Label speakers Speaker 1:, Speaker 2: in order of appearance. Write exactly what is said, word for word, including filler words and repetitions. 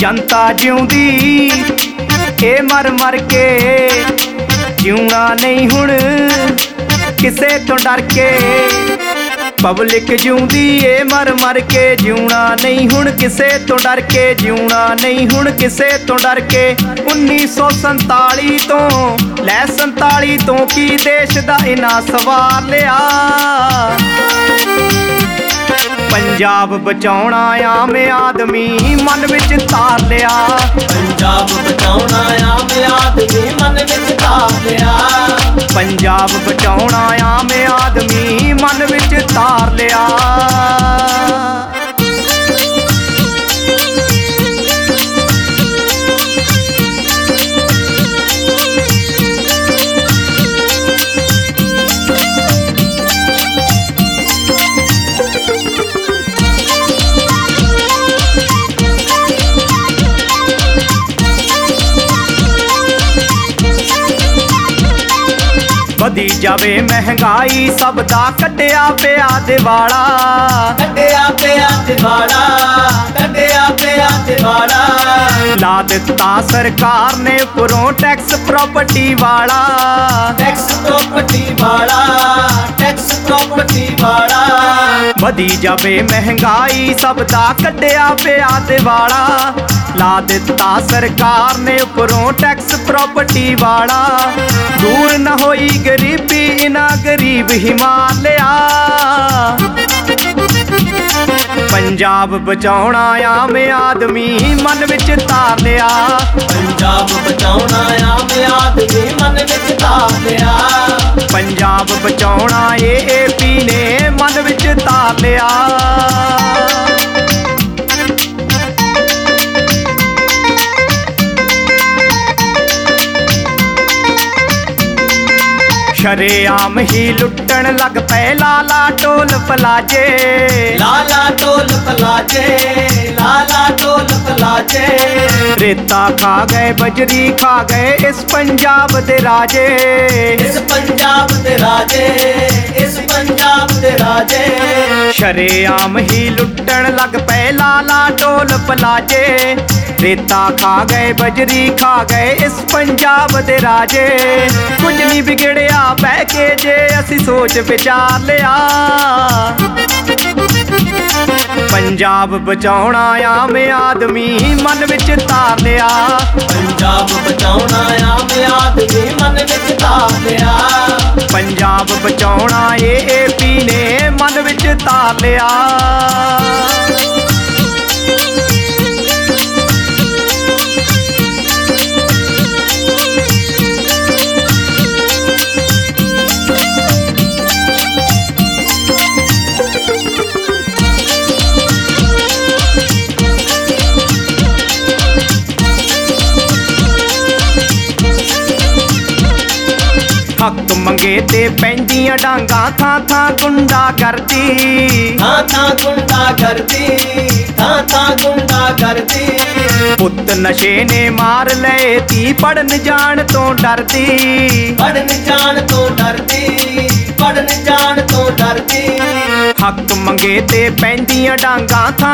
Speaker 1: जनता जिउंदी ए मर मर के, जिउना नहीं हुण किसे तो डर के। पब्लिक जिउंदी ए मर मर के, जिउना नहीं हुण किसे तो डर के, जिउना नहीं हुण किसे तो डर के। उन्नीस सौ संताली तो लै संताली तो की देश दा इना सवार लिया। पंजाब बचाउणा आम आदमी मन विच तार लिया।
Speaker 2: पंजाब बचाउणा आम आदमी मन विच तार लिया।
Speaker 1: पंजाब बचाउणा आम आदमी मन विच तार लिया। वधी जावे महंगाई सब दा कटिया पिया दिवाला।
Speaker 2: कटिया पिया दिवाला, कटिया पिया दिवाला।
Speaker 1: ला दिता सरकार ने उपरों टैक्स प्रॉपर्टी वाला।
Speaker 2: टैक्स प्रॉपर्टी वाला, टैक्स प्रॉपर्टी वाला।
Speaker 1: वधी जावे महंगाई सब दा कटिया पिया दिवाला। ला दिता सरकार ने उपरों टैक्स प्रॉपर्टी वाला। दूर न होई गरीबी इना गरीब हिमालया। पंजाब बचाउणा आम आदमी मन विच तार लिया।
Speaker 2: पंजाब बचाउणा आम आदमी मन विच तार लिया।
Speaker 1: पंजाब बचाउणा ए ए पी ने मन विच तार लिया। शरेआम ही लुट्टण लग पे लाला टोल पलाजे।
Speaker 2: लाला टोल पलाजे, लाला टोल पलाजे।
Speaker 1: रेता खा गए बजरी खा गए इस पंजाब दे राजे।
Speaker 2: इस पंजाब दे राजे, इस पंजाब दे राजे।
Speaker 1: शरेआम ही लुट्टण लग पे लाला टोल पलाजे। रेता खा गए बजरी खा गए इस पंजाब दे राजे। कुछ नहीं बिगड़िया बह के जे असी सोच विचार लिया। पंजाब बचाउणा आम आदमी मन विच तार लिया।
Speaker 2: पंजाब बचाउणा आम आदमी मन विच तार लिया।
Speaker 1: पंजाब बचाउणा ए ए पी ने मन विच तार लिया। हक मंगे ते पैंदियां डांगा थां थां गुंडा करदी।
Speaker 2: थां थां गुंडा करदी, थां थां गुंडा करदी।
Speaker 1: पुत नशे ने मार लए धी पढ़न जान तो डरदी।
Speaker 2: पढ़न जान तो डरदी, पढ़न जान तो डरदी।
Speaker 1: हक मंगे ते पैंदियां डांगा थां